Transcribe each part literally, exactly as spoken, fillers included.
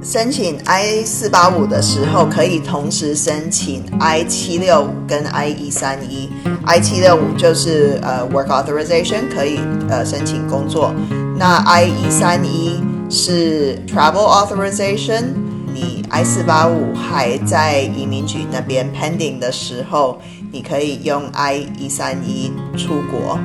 申请 I 四八五 的时候，可以同时申请 I 七六五 跟 I 一三一。I 七六五 就是呃 Work Authorization， 可以呃申请工作。那 I 一三一是 Travel Authorization。你 I 四八五 还在移民局那边 pending 的时候，你可以用 I 一三一出国。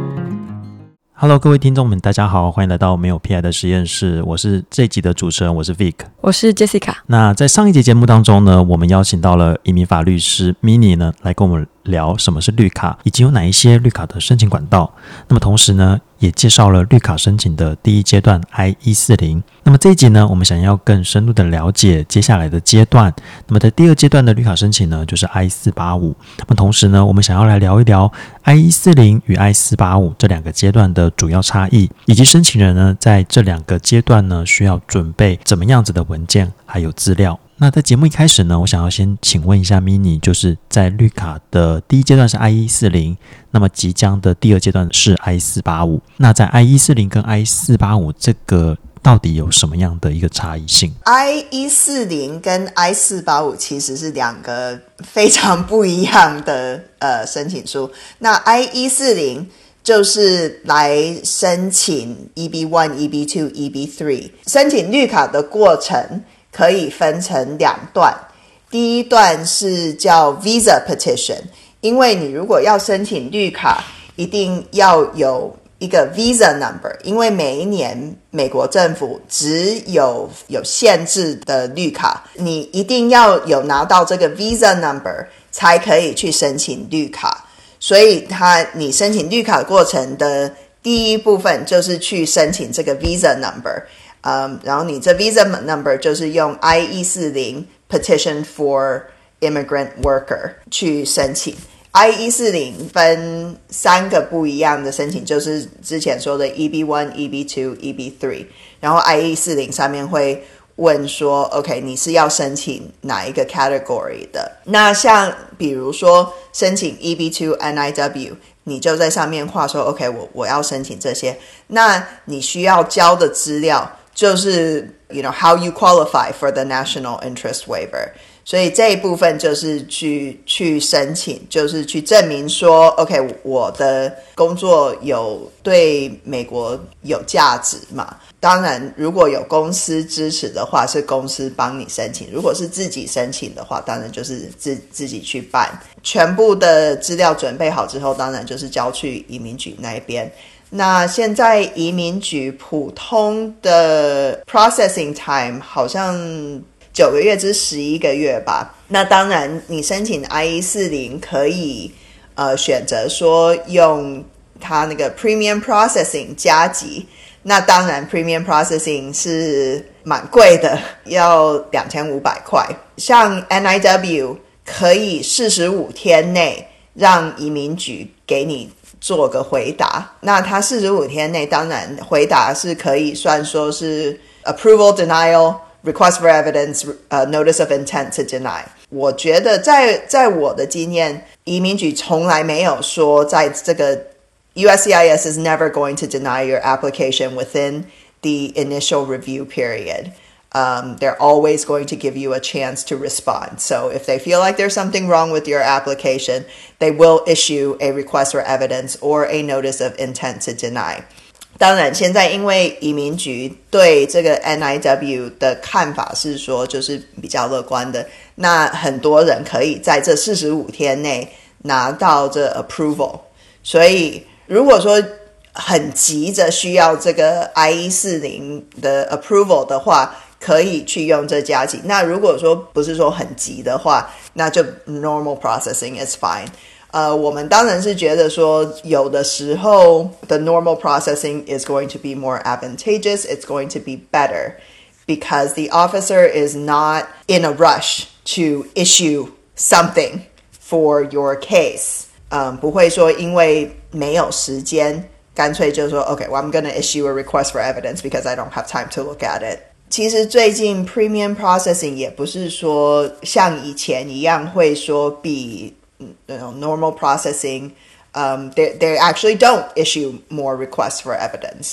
Hello， 各位听众们，大家好，欢迎来到没有 P I 的实验室。我是这一集的主持人，我是 Vic， 我是 Jessica。 那在上一集节目当中呢，我们邀请到了移民法律师 Mini 呢，来跟我们聊什么是绿卡，以及有哪一些绿卡的申请管道。那么同时呢，也介绍了绿卡申请的第一阶段 I 一四零。那么这一集呢，我们想要更深入的了解接下来的阶段。那么在第二阶段的绿卡申请呢，就是 I 四八五。那么同时呢，我们想要来聊一聊 I 一四零与 I 四八五这两个阶段的主要差异，以及申请人呢在这两个阶段呢需要准备怎么样子的文件还有资料。那在节目一开始呢，我想要先请问一下 Mini， 就是在绿卡的第一阶段是 I 一四零，那么即将的第二阶段是 I 四八五。那在 I 一四零跟 I 四八五这个到底有什么样的一个差异性？ I 一四零跟 I 四八五 其实是两个非常不一样的呃申请书。那 I 一四零就是来申请 E B 一、E B 二、E B 三。申请绿卡的过程可以分成两段，第一段是叫 Visa Petition， 因为你如果要申请绿卡，一定要有一个 Visa Number， 因为每一年美国政府只有有限制的绿卡，你一定要有拿到这个 Visa Number 才可以去申请绿卡。所以它你申请绿卡过程的第一部分就是去申请这个 Visa Number，Um, 然后你这 Visa Number 就是用 I 一四零 Petition for Immigrant Worker 去申请。I 一四零分三个不一样的申请，就是之前说的 E B 一、E B 二、E B 三。然后 I 一四零上面会问说 OK 你是要申请哪一个 category 的。那像比如说申请 E B 二 N I W， 你就在上面画说 OK 我我要申请这些。那你需要交的资料就是 you know how you qualify for the national interest waiver， 所以这一部分就是去去申请，就是去证明说 OK 我的工作有对美国有价值嘛。当然如果有公司支持的话是公司帮你申请，如果是自己申请的话当然就是自自己去办。全部的资料准备好之后当然就是交去移民局那边。那现在移民局普通的 processing time 好像九个月至十一个月吧。那当然你申请 I 一四零可以呃选择说用它那个 premium processing 加急。那当然 premium processing 是蛮贵的，要两千五百块。像 N I W 可以四十五天内让移民局给你做个回答。那他四十五天内当然回答是可以算说是 approval denial request for evidence、uh, notice of intent to deny。 我觉得在在我的经验，移民局从来没有说在这个 U S C I S is never going to deny your application within the initial review period。Um, they're always going to give you a chance to respond. So if they feel like there's something wrong with your application, they will issue a request for evidence or a notice of intent to deny. 当然现在因为移民局对这个 N I W 的看法是说就是比较乐观的，那很多人可以在这四十五天内拿到这 approval。 所以如果说很急着需要这个 I 一四零的 approval 的话，可以去用这加急。那如果说不是说很急的话，那就 normal processing is fine。呃，我们当然是觉得说有的时候 the normal processing is going to be more advantageous, it's going to be better because the officer is not in a rush to issue something for your case。嗯，不会说因为没有时间干脆就说 OK well, I'm going to issue a request for evidence because I don't have time to look at it。其实最近 premium processing 也不是说像以前一样会说比 you know, normal processing um, they, they actually don't issue more requests for evidence。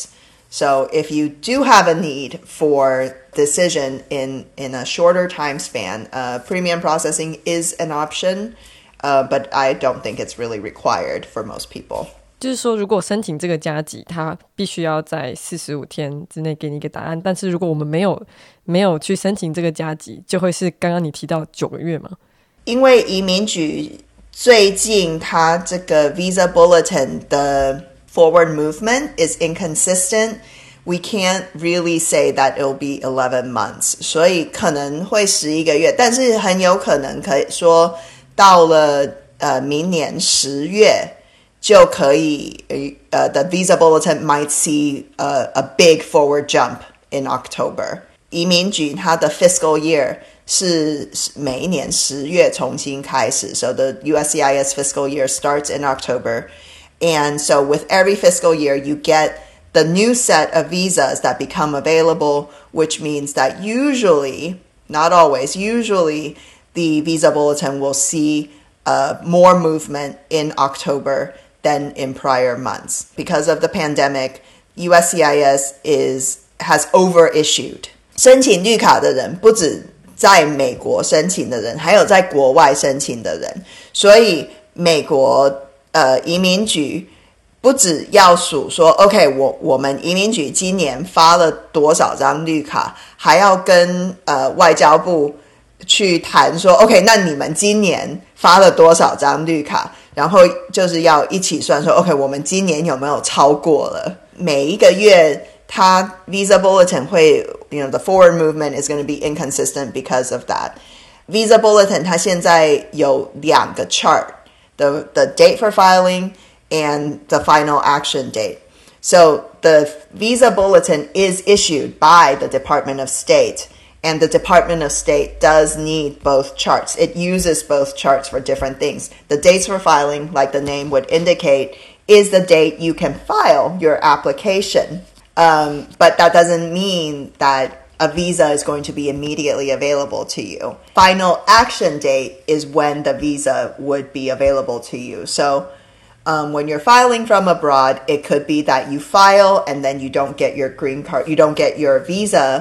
So if you do have a need for decision in, in a shorter time span, uh, premium processing is an option, uh, but I don't think it's really required for most people. 就是说如果申请这个加急他必须要在四十五天之内给你一个答案，但是如果我们没有没有去申请这个加急，就会是刚刚你提到九个月吗？ 因为移民局最近他这个 Visa Bulletin 的 forward movement is inconsistent, we can't really say that it'll be eleven months, 所以可能会十一个月，但是很有可能可以说到了呃明年十月就可以呃、uh, the Visa Bulletin might see a, a big forward jump in October. 移民局它的 fiscal year 是每一年十月重新开始 so the U S C I S fiscal year starts in October, and so with every fiscal year you get the new set of visas that become available, which means that usually, not always, usually the Visa Bulletin will see uh, more movement in October than in prior months. Because of the pandemic, U S C I S is has overissued. 申请绿卡的人不止在美国申请的人，还有在国外申请的人，所以美国呃移民局不只要数说 OK 我我们移民局今年发了多少张绿卡，还要跟呃外交部去谈说 OK 那你们今年发了多少张绿卡，然后就是要一起算说 OK 我们今年有没有超过了。每一个月它 Visa Bulletin 会 you know the forward movement is going to be inconsistent because of that. Visa Bulletin 它现在有两个 chart, the, the date for filing and the final action date. So the Visa Bulletin is issued by the Department of State, and the Department of State does need both charts. It uses both charts for different things. The dates for filing, like the name would indicate, is the date you can file your application. Um, but that doesn't mean that a visa is going to be immediately available to you. Final action date is when the visa would be available to you. So um, when you're filing from abroad, it could be that you file and then you don't get your green card, you don't get your visa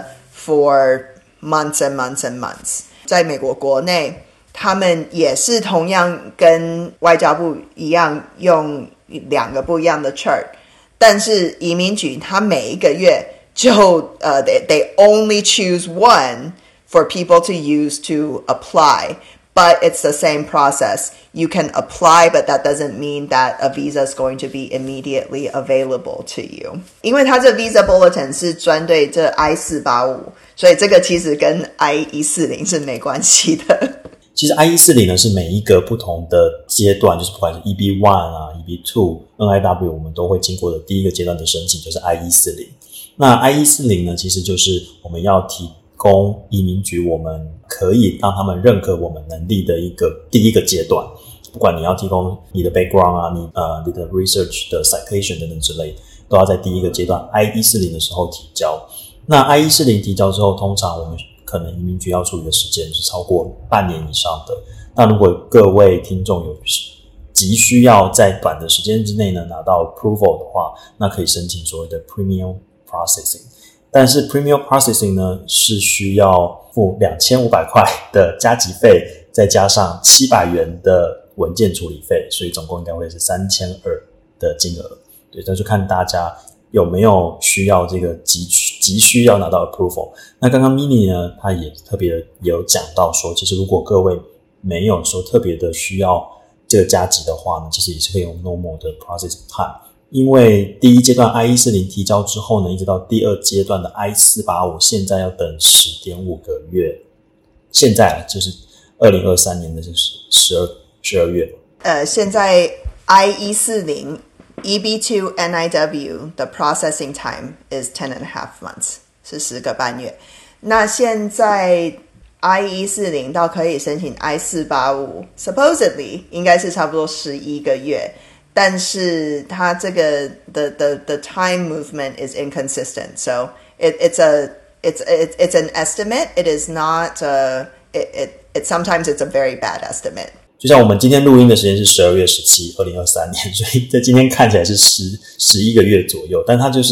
for months and months and months. 在美国国内，他们也是同样跟外交部一样用两个不一样的 chart， 但是移民局他每一个月就呃、uh, they, they only choose one for people to use to apply, but it's the same process. You can apply, but that doesn't mean that a visa is going to be immediately available to you. 因为它这 Visa Bulletin 是专对这 I 四八五， 所以这个其实跟 I 一四零 是没关系的。 其实 I 一四零 呢是每一个不同的阶段，就是不管是 E B 一 啊 E B 二 N I W 我们都会经过的第一个阶段的申请就是 I 一四零。那 I 一四零 呢其实就是我们要提供移民局我们可以让他们认可我们能力的一个第一个阶段，不管你要提供你的 background 啊，你呃你的 research 的 citation 等等之类，都要在第一个阶段 I 一四零 的时候提交。那 I 一四零 提交之后，通常我们可能移民局要处理的时间是超过半年以上的。那如果各位听众有急需要在短的时间之内呢拿到 approval 的话，那可以申请所谓的 premium processing。但是 premium processing 呢是需要付两千五百块的加急费，再加上七百元的文件处理费，所以总共应该会是三千二百的金额。对，那就看大家有没有需要这个急急需要拿到 approval。 那刚刚 Mini 呢他也特别也有讲到说，其实如果各位没有说特别的需要这个加急的话呢，其实也是可以用 normal 的 processing time。因为第一阶段 I 一四零 提交之后呢，一直到第二阶段的 I 四八五 现在要等 十点五 个月，现在就是二零二三年的十二月。 呃，现在 I 一四零E B 二 N I W the processing time is ten and a half months， 是十个半月。那现在 I 一四零 到可以申请 I 四八五 supposedly 应该是差不多十一个月，但是它这个 the, the, the time movement is inconsistent, so it, it's a it's it, it's an estimate. It is not a, it, it, it sometimes it's a very bad estimate. 就像我们今天录音的时间是十二月十七，二零二三年，所以在今天看起来是十十一个月左右，但它就是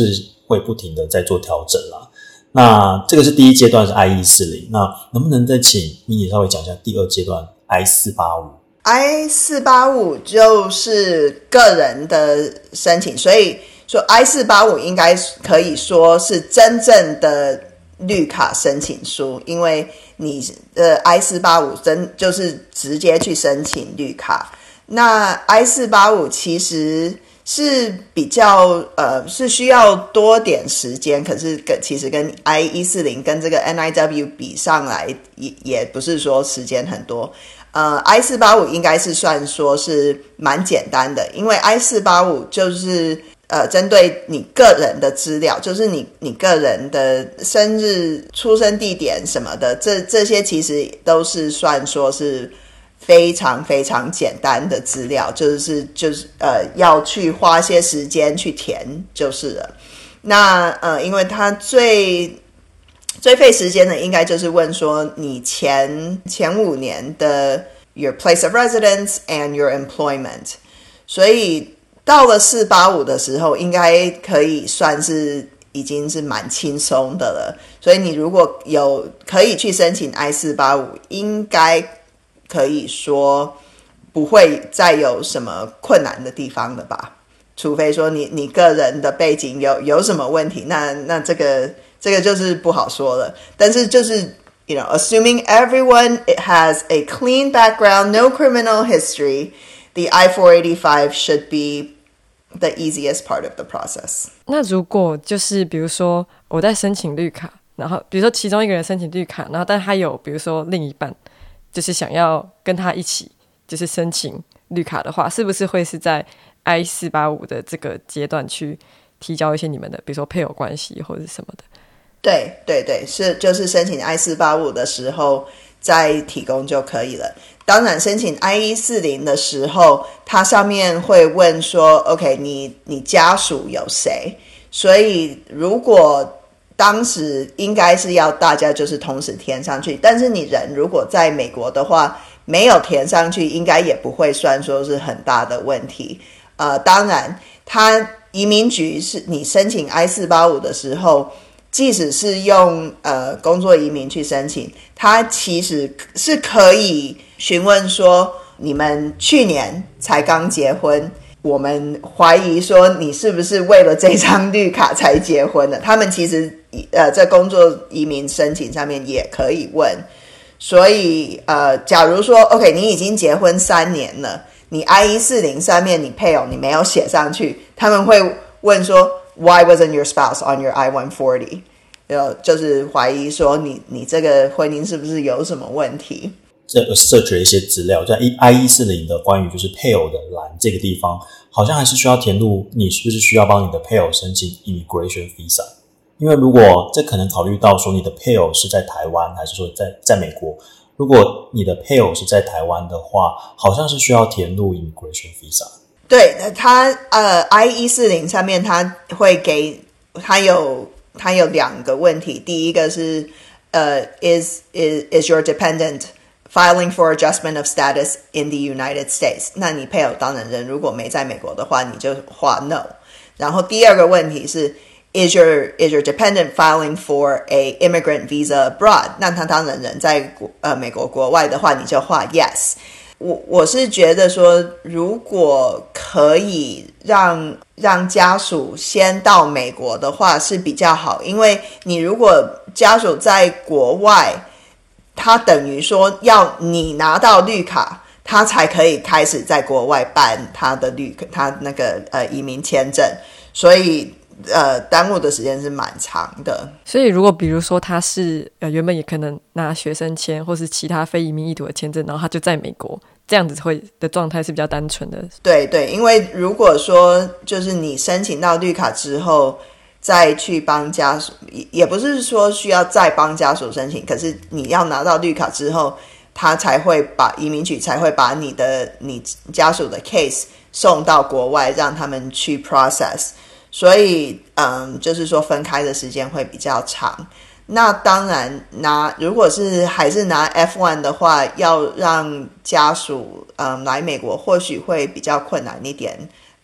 会不停的在做调整啦。那这个是第一阶段是 I 一四零，那能不能再请 Minnie 稍微讲一下第二阶段 I 四八五？ I 四八五就是个人的申请，所以说 I 四八五应该可以说是真正的绿卡申请书，因为你的 I 四八五真就是直接去申请绿卡。那 I 四八五其实是比较呃是需要多点时间，可是跟其实跟 I 一四零跟这个 N I W 比上来也也不是说时间很多。呃 I 四八五应该是算说是蛮简单的，因为 I 四八五就是呃针对你个人的资料，就是你你个人的生日、出生地点什么的，这这些其实都是算说是非常非常简单的资料，就是就是呃要去花些时间去填就是了。那呃，因为它最最费时间的，应该就是问说你前前五年的 your place of residence and your employment， 所以到了四八五的时候，应该可以算是已经是蛮轻松的了。所以你如果有可以去申请 I 四八五，应该可以说不会再有什么困难的地方了吧，除非说你你个人的背景有有什么问题，那那这个这个就是不好说了。但是就是 you know assuming everyone it has a clean background, no criminal history, the I four eighty-five should be the easiest part of the process。 那如果就是比如说我在申请绿卡，然后比如说其中一个人申请绿卡，然后但他有比如说另一半就是想要跟他一起就是申请绿卡的话，是不是会是在 I 四八五的这个阶段去提交一些你们的比如说配偶关系或者什么的？ 对对对，是就是申请 I 四八五的时候再提供就可以了。当然申请 I 一四零的时候，它上面会问说 OK 你你家属有谁，所以如果当时应该是要大家就是同时填上去，但是你人如果在美国的话没有填上去，应该也不会算说是很大的问题。呃，当然他移民局是你申请 I 四八五的时候，即使是用呃工作移民去申请，他其实是可以询问说你们去年才刚结婚，我们怀疑说你是不是为了这张绿卡才结婚的，他们其实呃在工作移民申请上面也可以问。所以呃假如说 OK 你已经结婚三年了，你 I 一四零上面你配偶你没有写上去，他们会问说 Why wasn't your spouse on your I one forty？ 就是怀疑说你你这个婚姻是不是有什么问题。 这个 search 了一些资料，在 I 一四零的关于就是配偶的栏这个地方，好像还是需要填入你是不是需要帮你的配偶申请 immigration visa， 因为如果这可能考虑到说你的配偶是在台湾还是说在在美国，如果你的配偶是在台湾的话，好像是需要填入 immigration visa。 对，他呃 I 一四零上面他会给他有他有两个问题，第一个是呃 is is is your dependent filing for adjustment of status in the United States， 那你配偶当然人如果没在美国的话，你就画 no。 然后第二个问题是 is your is your dependent filing for a immigrant visa abroad， 那他当然人在国呃美国国外的话，你就画 yes。我我是觉得说，如果可以让让家属先到美国的话是比较好，因为你如果家属在国外，他等于说要你拿到绿卡，他才可以开始在国外办他的绿他那个呃移民签证，所以呃耽误的时间是蛮长的。 所以如果比如说他是呃原本也可能拿学生签或是其他非移民意图的签证，然后他就在美国，这样子会的状态是比较单纯的。对对，因为如果说就是你申请到绿卡之后再去帮家属，也不是说需要再帮家属申请，可是你要拿到绿卡之后，他才会把移民局才会把你的你家属的 case 送到国外让他们去 process， 所以嗯，就是说分开的时间会比较长。那当然拿如果是还是拿 F 一 的话，要让家属嗯来美国或许会比较困难一点。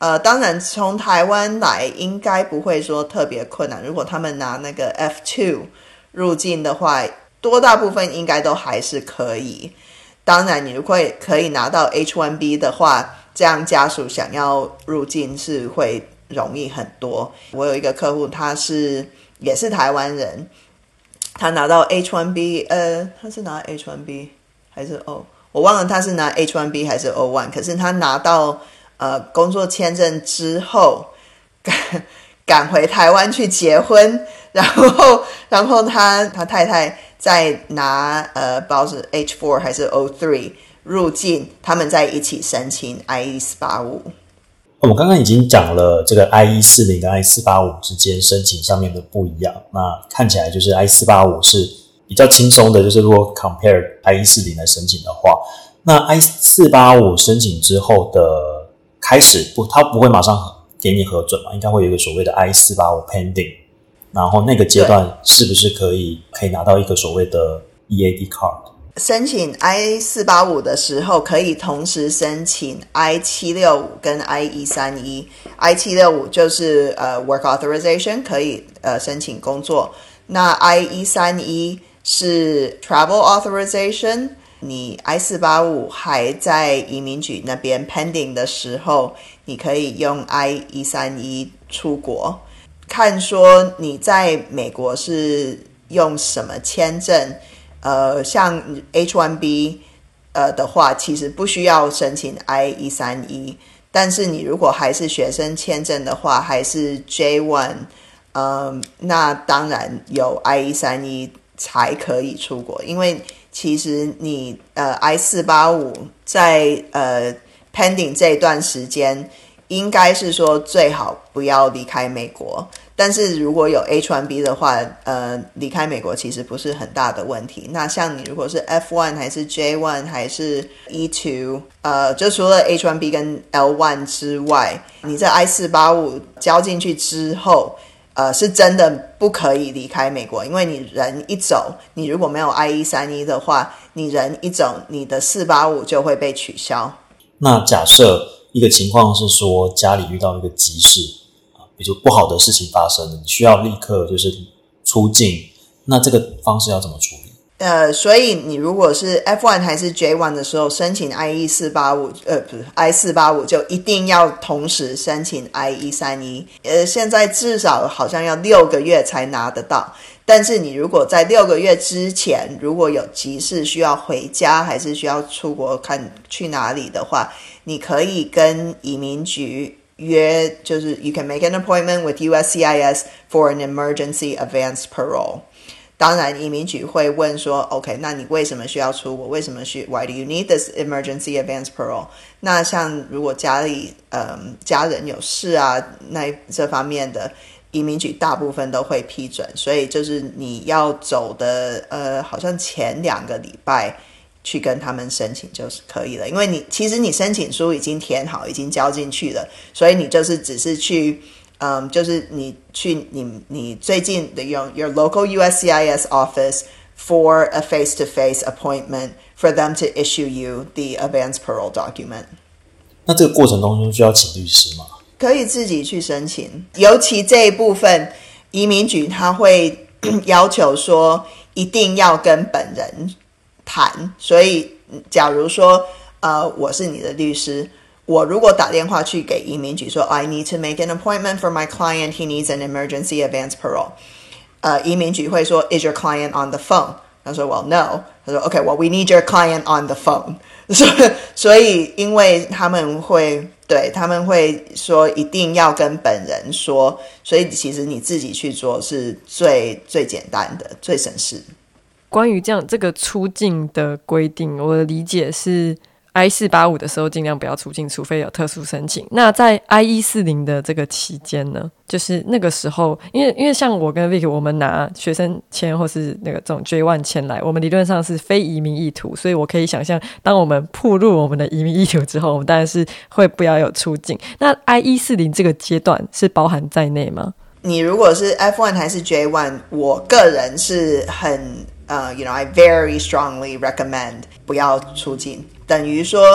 呃，当然从台湾来应该不会说特别困难，如果他们拿那个 F 二 入境的话，多大部分应该都还是可以。当然你如果可以拿到 H 一 B 的话，这样家属想要入境是会容易很多。我有一个客户，他是也是台湾人，他拿到 H 一 B， 呃，他是拿 H 一 B 还是 O， 我忘了他是拿 H 一 B 还是 O 一， 可是他拿到呃工作签证之后赶赶回台湾去结婚，然后然后他他太太再拿呃不知道是 H 四 还是 O 三 入境，他们在一起申请 I E 四八五。 我们刚刚已经讲了这个 I E 四十 跟 I E 四八五 之间申请上面的不一样，那看起来就是 I E 四八五 是比较轻松的，就是如果 compare I E 四十 来申请的话，那 I E 四八五 申请之后的开始不，它不会马上给你核准嘛，应该会有一个所谓的 I E 四八五 pending， 然后那个阶段是不是可以可以拿到一个所谓的 E A D card？ 申请 I 四八五 的时候可以同时申请 I 七六五 跟 I 一三一。 I 七六五 就是呃 work authorization， 可以呃申请工作，那 I 一三一 是 travel authorization， 你 I 四八五 还在移民局那边 pending 的时候，你可以用 I 一三一 出国。看说你在美国是用什么签证，呃，像 H 一 B 呃的话，其实不需要申请 I 一三一， 但是你如果还是学生签证的话，还是 J 一， 呃，那当然有 I 一三一 才可以出国，因为其实你呃 I 四八五 在呃 pending 这一段时间，应该是说最好不要离开美国。但是如果有 H 一 B 的话，呃，离开美国其实不是很大的问题。那像你如果是 F 一 还是 J 一 还是 E 二， 呃，就除了 H 一 B 跟 L 一 之外，你这 I 四八五 交进去之后，呃，是真的不可以离开美国，因为你人一走，你如果没有 I 一三一 的话，你人一走，你的四八五就会被取消。 那假设一个情况是说家里遇到一个急事，比如不好的事情发生了，你需要立刻就是出境，那这个方式要怎么处理？ 呃，所以你如果是 F 一 还是 J 一 的时候申请 I E 四八五， 呃，不是 I 四八五， 就一定要同时申请 I 一三一。呃，现在至少好像要六个月才拿得到，但是你如果在六个月之前，如果有急事需要回家，还是需要出国看去哪里的话，你可以跟移民局约，就是 you can make an appointment with U S C I S for an emergency advance parole。 当然移民局会问说 OK， 那你为什么需要出国，为什么需 why do you need this emergency advance parole？ 那像如果家里嗯家人有事啊，那这方面的移民局大部分都会批准，所以就是你要走的呃好像前两个礼拜去跟他们申请就是可以了，因为你其实你申请书已经填好，已经交进去了，所以你就是只是去，嗯，就是你去你你最近的用 your local U S C I S office for a face-to-face appointment for them to issue you the advance parole document。 那这个过程中需要请律师吗？ 可以自己去申请，尤其这一部分移民局他会要求说一定要跟本人谈，所以假如说呃我是你的律师，我如果打电话去给移民局说 I need to make an appointment for my client, he needs an emergency advance parole， 呃移民局会说 Is your client on the phone？ 他说 Well no， 他说 OK well we need your client on the phone。 所以所以因为他们会对他们会说一定要跟本人说，所以其实你自己去做是最最简单的，最省事。 关于这样这个出境的规定，我的理解是 I 四八五 的时候尽量不要出境，除非有特殊申请。那在 I 一四零 的这个期间呢，就是那个时候，因为因为像我跟 Vicky 我们拿学生签或是那个这种 J 一 签来，我们理论上是非移民意图，所以我可以想象当我们暴露我们的移民意图之后，我们当然是会不要有出境。那 I 一四零 这个阶段是包含在内吗？ 你如果是 F 一 还是 J 一， 我个人是很Uh, you know, I very strongly recommend 不要出境，等于说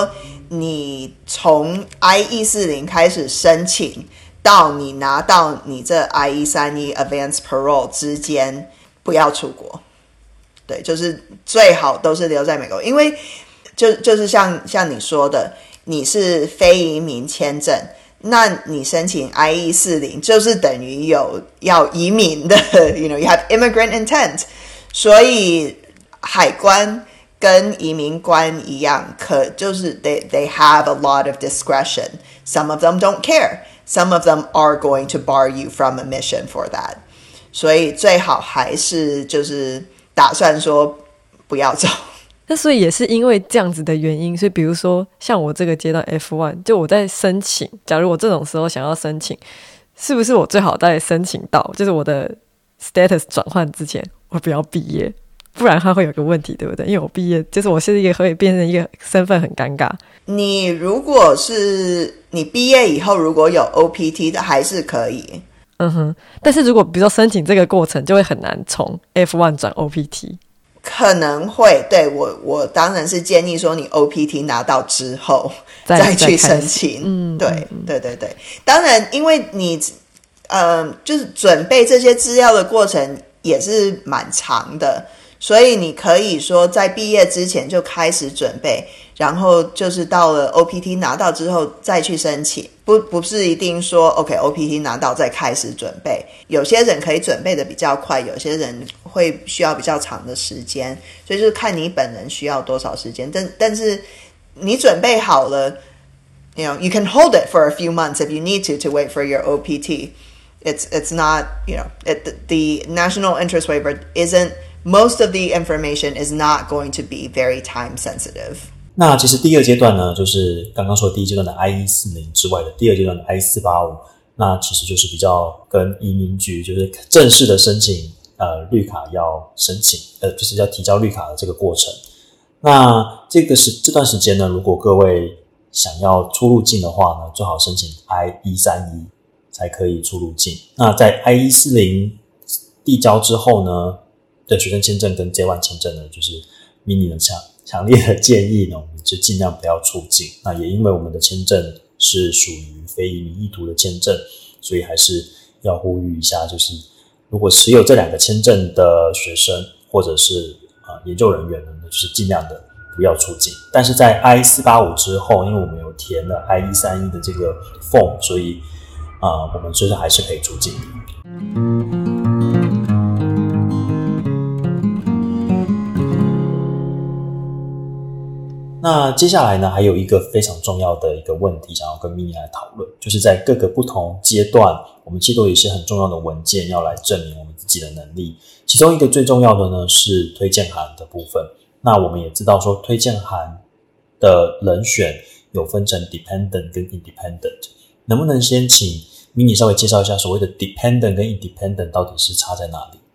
你从 I 一四零开始申请到你拿到你这 I 一三一 Advanced Parole 之间不要出国，对，就是最好都是留在美国，因为就就是像像你说的，你是非移民签证，那你申请 I 一四零就是等于有要移民的 you know you have immigrant intent， 所以海关跟移民官一样，可就是 they they have a lot of discretion. Some of them don't care. Some of them are going to bar you from admission for that. 所以最好还是就是打算说不要走。 那所以也是因为这样子的原因，所以比如说像我这个阶段 F 一 就我在申请，假如我这种时候想要申请，是不是我最好在申请到就是我的 status 转换之前我不要毕业，不然它会有个问题，对不对？因为我毕业就是我是一个会变成一个身份很尴尬。 你如果是你毕业以后如果有 O P T 的还是可以， 嗯哼，但是如果比如说申请这个过程就会很难从 F 一 转 O P T。 可能会，对，我我当然是建议说你 O P T 拿到之后再去申请， 嗯， 对嗯对对对，当然因为你呃就是准备这些资料的过程也是蛮长的，所以你可以说在毕业之前就开始准备，然后就是到了 O P T 拿到之后再去申请，不不是一定说 OK O P T 拿到再开始准备，有些人可以准备的比较快，有些人会需要比较长的时间，所以就是看你本人需要多少时间，但但是你准备好了 you know you can hold it for a few months if you need to to wait for your O P T. It's it's not, you know, it, the national interest waiver isn't, most of the information is not going to be very time sensitive. 那其实第二阶段呢，就是刚刚说的第一阶段的 I 一四零之外的第二阶段的 I 四八五，那其实就是比较跟移民局就是正式的申请呃绿卡要申请呃就是要提交绿卡的这个过程。那这个是这段时间呢，如果各位想要出入境的话呢，最好申请 I 一三一才可以出入境。那在 I 一四零递交之后呢的学生签证跟 J 一 签证呢，就是 mini 的强强烈的建议呢，我们就尽量不要出境。那也因为我们的签证是属于非移民意图的签证，所以还是要呼吁一下，就是如果持有这两个签证的学生或者是、呃、研究人员呢，就是尽量的不要出境。但是在 I 四八五之后，因为我们有填了 I 一三一的这个 form， 所以呃，我们就是还是可以出境的。那接下来呢，还有一个非常重要的一个问题想要跟 Minnie 来讨论，就是在各个不同阶段，我们其实都有一些很重要的文件要来证明我们自己的能力。其中一个最重要的呢是推荐函的部分。那我们也知道说，推荐函的人选有分成 dependent 跟 independent， 能不能先请 Minnie 稍微介绍一下所谓的 dependent 跟 independent 到底是差在哪里？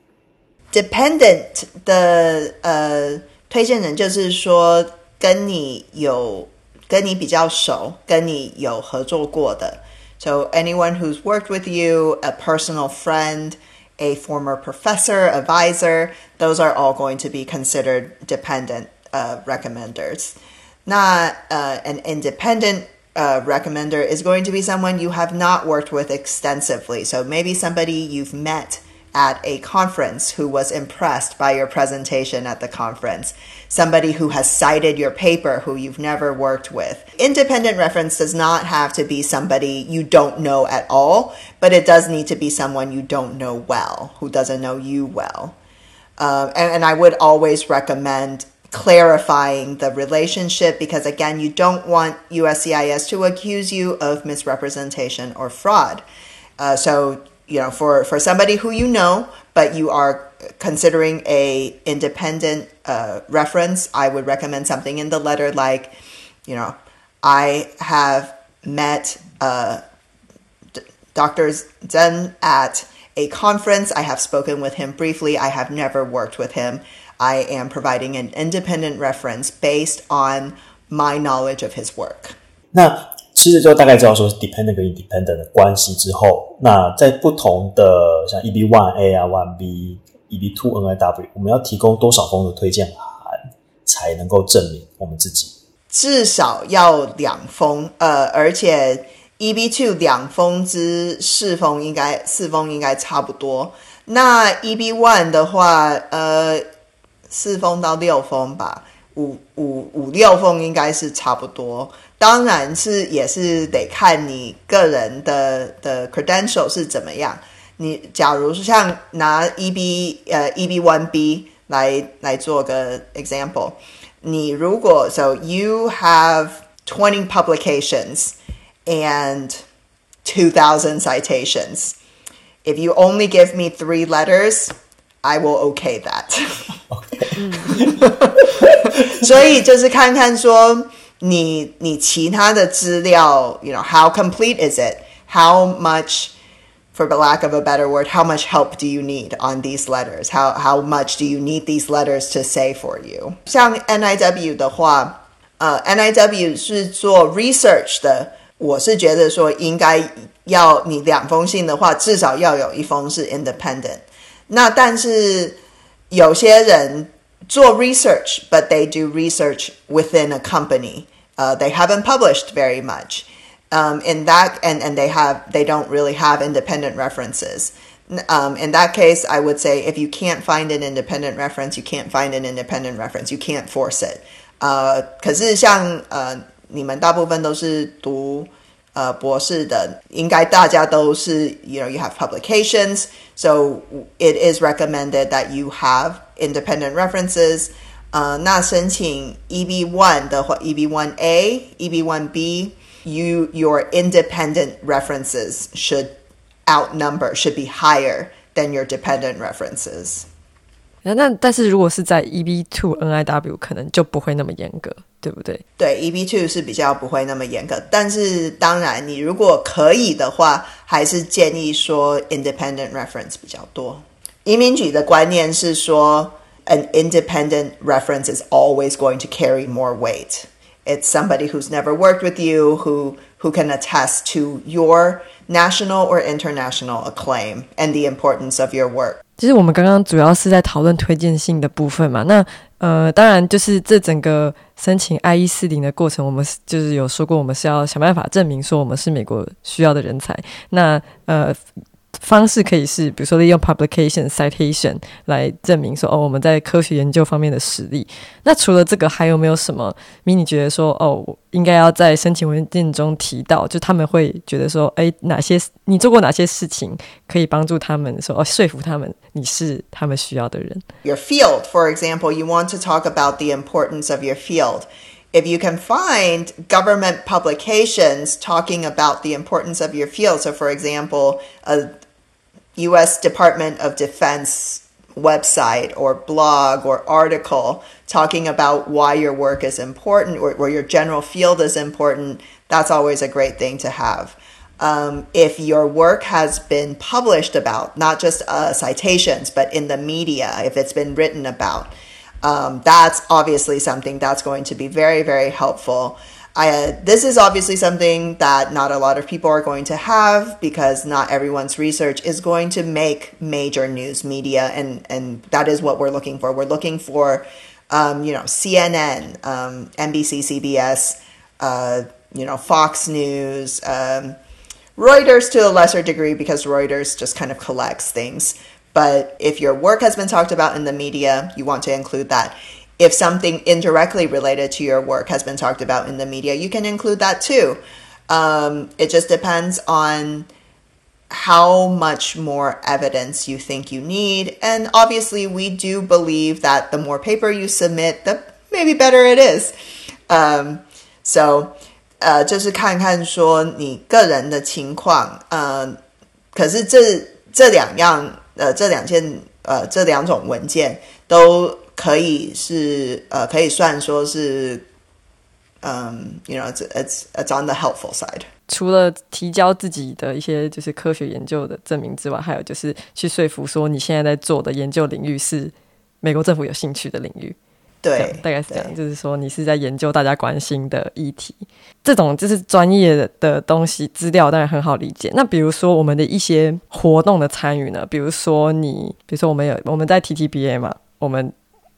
Dependent 的呃推荐人就是说跟你有跟你比较熟，跟你有合作过的。So anyone who's worked with you, a personal friend, a former professor, advisor, those are all going to be considered dependent uh, recommenders. 那uh, an independent uh, recommender is going to be someone you have not worked with extensively. So maybe somebody you've met at a conference who was impressed by your presentation at the conference. Somebody who has cited your paper who you've never worked with. Independent reference does not have to be somebody you don't know at all, but it does need to be someone you don't know well, who doesn't know you well. Uh, and, and I would always recommend clarifying the relationship because, again, you don't want U S C I S to accuse you of misrepresentation or fraud. Uh, so, you know, for, for somebody who you know, but you are considering a independent uh, reference, I would recommend something in the letter like, you know, I have met uh, D- Doctor Zhen at a conference. I have spoken with him briefly. I have never worked with him. I am providing an independent reference based on my knowledge of his work. 那其实就大概知道说 dependent 跟 independent 的关系之后，那在不同的像 E B 一 A 啊 一 B、E B 二 N I W， 我们要提供多少封的推荐函才能够证明我们自己？ 至少要两封，呃，而且 E B 二 两封之四封应该四封应该差不多。那 E B 一 的话，呃，四封到六封吧，五五五六封应该是差不多。当然是也是得看你个人的的 credential 是怎么样。你假如是像拿 E B 呃 E B 一 B 来来做个 example。你如果 so you have twenty publications and two thousand citations. If you only give me three letters, I will okay that. 所以就是看看说你你其他的资料 you know, how complete is it? How much, for the lack of a better word, how much help do you need on these letters? How, how much do you need these letters to say for you? 像 N I W 的话，呃 N I W 是做 research 的，我是觉得说应该要你两封信的话，至少要有一封是 independent。那但是有些人做 research, but they do research within a company. Uh, they haven't published very much. Um, in that, and, and they have, they don't really have independent references. Um, in that case, I would say if you can't find an independent reference, you can't find an independent reference. You can't force it. Uh, 可是像呃你们大部分都是读呃博士的，应该大家都是 you know you have publications, so it is recommended that you have independent references. 呃，那申请 E B 一 的话 ，E B 一 A、E B 一 B。You, your independent references should outnumber, should be higher than your dependent references. 那但是如果是在 E B 二 N I W 可能就不会那么严格，对不对？ 对 E B 二 是比较不会那么严格，但是当然你如果可以的话，还是建议说 independent reference 比较多。移民局的观念是说 an independent reference is always going to carry more weight.It's somebody who's never worked with you, who, who can attest to your national or international acclaim and the importance of your work. 其实我们刚刚主要是在讨论推荐信的部分嘛，那呃，当然就是这整个申请 I 一四零的过程，我们就是有说过，我们是要想办法证明说我们是美国需要的人才。那呃。方式可以是比如说利用 publication citation 来证明说哦我们在科学研究方面的实力。那除了这个还有没有什么迷你觉得说哦应该要在申请文件中提到，就他们会觉得说哎哪些你做过哪些事情可以帮助他们说哦说服他们你是他们需要的人。 Your field, for example, you want to talk about the importance of your field.If you can find government publications talking about the importance of your field, so for example, a U S Department of Defense website or blog or article talking about why your work is important or, or your general field is important, that's always a great thing to have. Um, if your work has been published about, not just uh, citations, but in the media, if it's been written about,Um, that's obviously something that's going to be very, very helpful. I, uh, this is obviously something that not a lot of people are going to have because not everyone's research is going to make major news media, and, and that is what we're looking for. We're looking for, um, you know, C N N, um, N B C, C B S, uh, you know, Fox News, um, Reuters to a lesser degree because Reuters just kind of collects things.But if your work has been talked about in the media, you want to include that. If something indirectly related to your work has been talked about in the media, you can include that too. Um, it just depends on how much more evidence you think you need. And obviously, we do believe that the more paper you submit, the maybe better it is. Um, so, 呃，就是看看说你个人的情况。呃，可是这这两样。呃，这两件呃，这两种文件都可以是呃，可以算说是，嗯 ，you know, it's it's it's on the helpful side. 除了提交自己的一些就是科学研究的证明之外，还有就是去说服说你现在在做的研究领域是美国政府有兴趣的领域。 对， 大概是这样，就是说你是在研究大家关心的议题，这种就是专业的东西资料当然很好理解。那比如说我们的一些活动的参与呢，比如说你比如说我们有我们在 T T B A 嘛，我们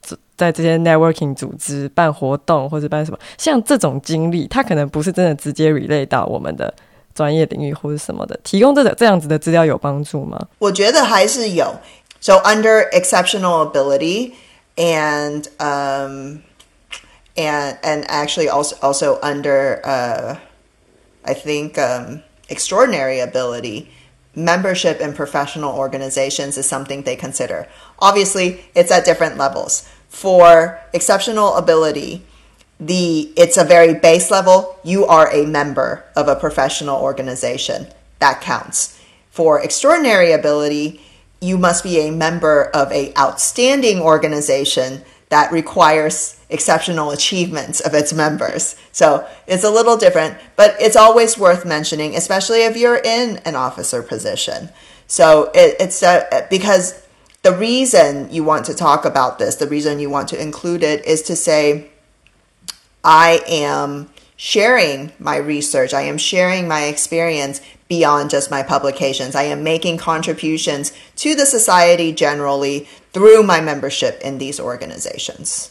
在这些 networking 组织办活动或者办什么，像这种经历，它可能不是真的直接 relate 到我们的专业领域或者什么的，提供这这样子的资料有帮助吗？ 我觉得还是有。So under exceptional ability and um and and actually also also under uh I think um extraordinary ability, membership in professional organizations is something they consider. Obviously, it's at different levels. For exceptional ability, the it's a very base level. You are a member of a professional organization. That counts. For extraordinary ability, you must be a member of an outstanding organization that requires exceptional achievements of its members. So it's a little different, but it's always worth mentioning, especially if you're in an officer position. So it, it's uh, because the reason you want to talk about this, the reason you want to include it is to say, I am sharing my research, I am sharing my experience beyond just my publications. I am making contributions to the society generally through my membership in these organizations.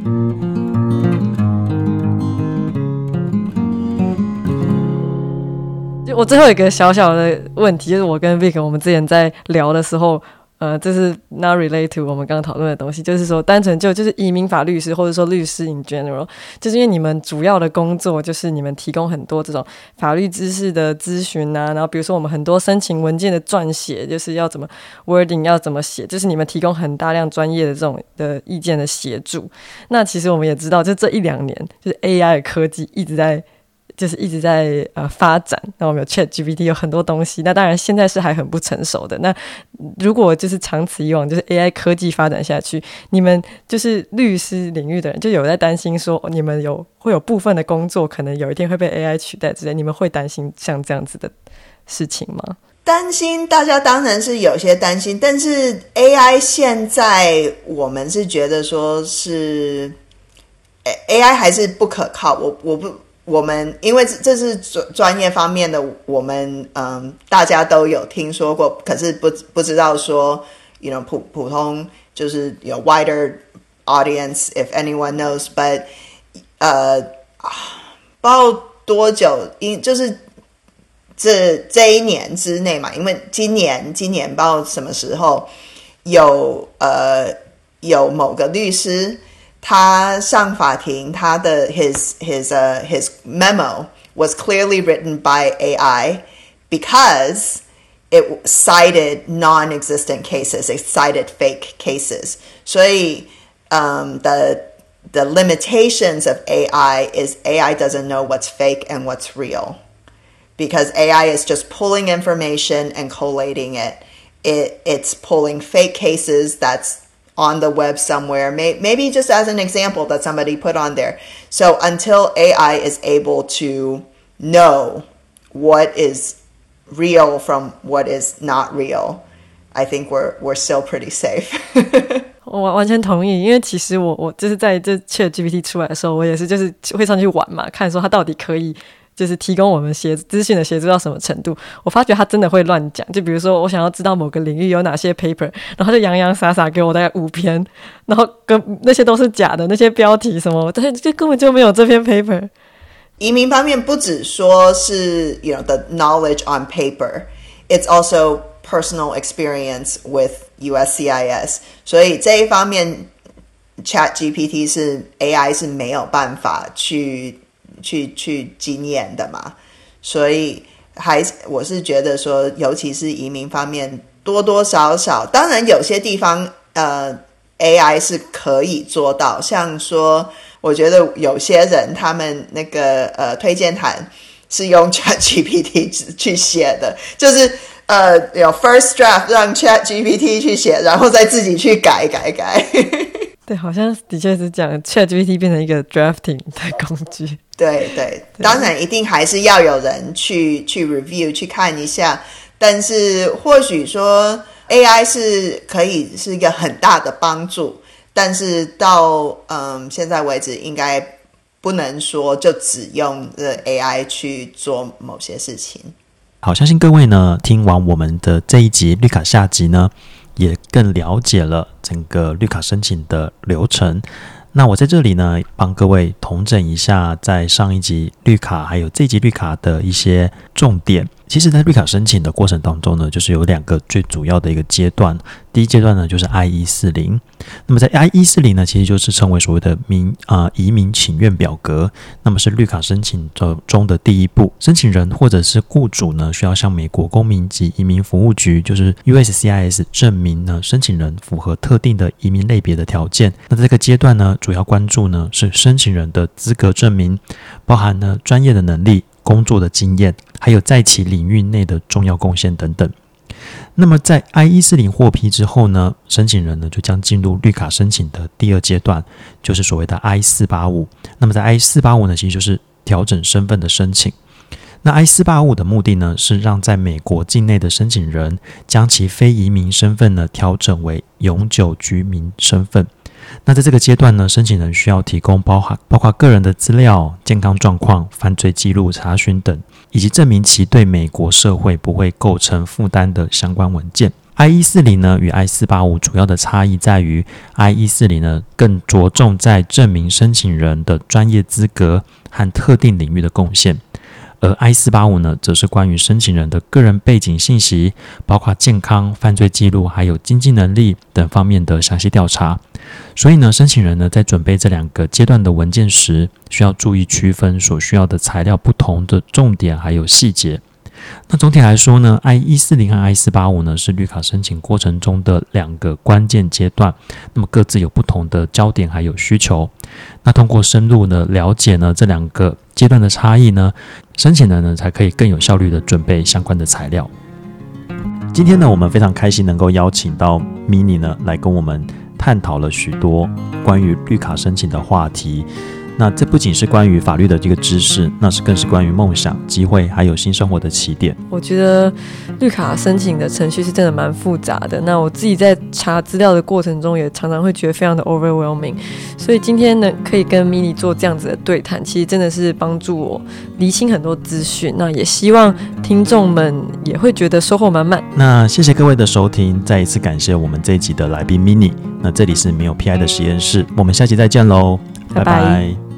我最后有一个小小的问题，就是我跟 Vic 我们之前在聊的时候，呃，这是 not relate to 我们刚刚讨论的东西，就是说单纯就就是移民法律师或者说律师 in general， 就是因为你们主要的工作就是你们提供很多这种法律知识的咨询啊，然后比如说我们很多申请文件的撰写，就是要怎么 wording 要怎么写，就是你们提供很大量专业的这种的意见的协助。那其实我们也知道，就这一两年，就是 A I 的科技一直在。就是一直在呃发展，那我们有 ChatGPT 有很多东西，那当然现在是还很不成熟的。那如果就是长此以往，就是 A I 科技发展下去，你们就是律师领域的人就有在担心说，你们有会有部分的工作可能有一天会被 A I 取代之类，你们会担心像这样子的事情吗？ 担心，大家当然是有些担心，但是 A I 现在我们是觉得说是 A I 还是不可靠，我我不。我们因为这是专业方面的，我们嗯大家都有听说过，可是不不知道说 you know 普普通就是有 wider audience if anyone knows, but 呃不知道多久，因就是这这一年之内嘛，因为今年今年不知道什么时候有呃有某个律师。他上法庭，他的 his his uh his memo was clearly written by A I because it cited non-existent cases, it cited fake cases. 所以 um the the limitations of A I is A I doesn't know what's fake and what's real. Because A I is just pulling information and collating it. It it's pulling fake cases that's on the web somewhere, maybe just as an example that somebody put on there. So until A I is able to know what is real from what is not real, I think we're we're still pretty safe. 我完全同意，因为其实我我就是在这 ChatGPT 出来的时候，我也是就是会上去玩嘛，看说它到底可以就是提供我们协资讯的协助到什么程度。我发觉他真的会乱讲，就比如说我想要知道某个领域有哪些 paper， 然后他就洋洋洒洒给我大概五篇，然后跟那些都是假的，那些标题什么，但就根本就没有这篇 paper。 移民方面不只说是 you know the knowledge on paper, it's also personal experience with U S C I S. 所以这一方面 ChatGPT 是 A I 是没有办法去去去经验的嘛，所以还我是觉得说，尤其是移民方面，多多少少，当然有些地方呃 A I 是可以做到，像说，我觉得有些人他们那个呃推荐函是用 ChatGPT 去写的，就是呃有 first draft 让 ChatGPT 去写，然后再自己去改改改。 对，好像的确是讲 ChatGPT 变成一个 drafting 的工具。 对对，当然一定还是要有人去去 review 去看一下，但是或许说 A I 是可以是一个很大的帮助，但是到嗯现在为止应该不能说就只用 A I 去做某些事情。 好，相信各位呢听完我们的这一集绿卡下集呢， 也更了解了整个绿卡申请的流程。那我在这里呢，帮各位统整一下在上一集绿卡还有这一集绿卡的一些重点。其实在绿卡申请的过程当中呢，就是有两个最主要的一个阶段。第一阶段呢，就是 I 一四零。那么在 I 一四零呢，其实就是称为所谓的民呃移民请愿表格，那么是绿卡申请中的第一步。申请人或者是雇主呢，需要向美国公民及移民服务局，就是 U S C I S 证明呢，申请人符合特定的移民类别的条件。那在这个阶段呢，主要关注呢是申请人的资格证明，包含呢专业的能力、工作的经验，还有在其领域内的重要贡献等等。那么在 I 一四零 获批之后呢，申请人呢就将进入绿卡申请的第二阶段，就是所谓的 I 四八五。那么在 I 四八五呢，其实就是调整身份的申请。那 I 四八五的目的呢，是让在美国境内的申请人将其非移民身份呢调整为永久居民身份。那在这个阶段呢，申请人需要提供包含包括个人的资料、健康状况、犯罪记录查询等，以及证明其对美国社会不会构成负担的相关文件。I 一四零呢与 I 四八五主要的差异在于 I 一四零呢更着重在证明申请人的专业资格和特定领域的贡献，而 I 四八五呢则是关于申请人的个人背景信息，包括健康、犯罪记录还有经济能力等方面的详细调查。所以呢，申请人呢在准备这两个阶段的文件时，需要注意区分所需要的材料不同的重点还有细节。那总体来说呢， I 一四零 和 I 四八五呢是绿卡申请过程中的两个关键阶段，那么各自有不同的焦点还有需求。那通过深入的了解呢这两个阶段的差异呢，申请人呢才可以更有效率的准备相关的材料。今天呢，我们非常开心能够邀请到 Mini 呢来跟我们探讨了许多关于绿卡申请的话题。那这不仅是关于法律的这个知识，那是更是关于梦想、机会还有新生活的起点。 我觉得绿卡申请的程序是真的蛮复杂的，那我自己在查资料的过程中也常常会觉得非常的 overwhelming， 所以今天呢可以跟 Mini 做这样子的对谈，其实真的是帮助我厘清很多资讯，那也希望听众们也会觉得收获满满。 那谢谢各位的收听，再一次感谢我们这一集的来宾 Mini。那这里是没有 P I 的实验室，我们下期再见喽，拜拜。